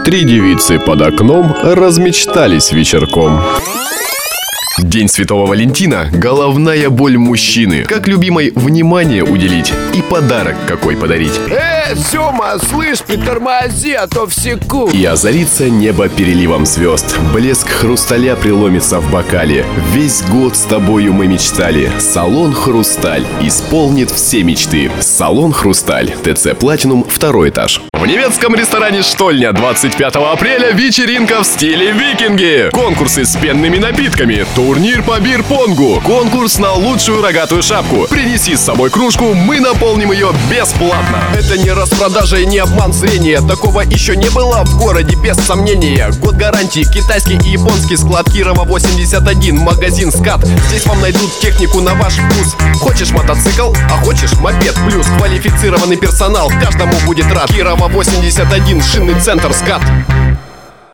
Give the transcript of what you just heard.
3 девицы под окном размечтались вечерком. День Святого Валентина – головная боль мужчины. Как любимой внимание уделить и подарок какой подарить. Сёма, слышь, притормози, а то всеку. И озарится небо переливом звезд. Блеск хрусталя преломится в бокале. Весь год с тобою мы мечтали. Салон «Хрусталь» исполнит все мечты. Салон «Хрусталь», ТЦ «Платинум», 2 этаж. В немецком ресторане «Штольня» 25 апреля вечеринка в стиле викинги. Конкурсы с пенными напитками, турнир по бир-понгу, конкурс на лучшую рогатую шапку. Принеси с собой кружку, мы наполним ее бесплатно. Это не распродажа и не обман зрения. Такого еще не было в городе, без сомнения. Год гарантии, китайский и японский склад. Кирова 81, магазин «Скат». Здесь вам найдут технику на ваш вкус. Хочешь мотоцикл, а хочешь мопед. Плюс квалифицированный персонал каждому будет рад. Кирова 81, шинный центр «Скат».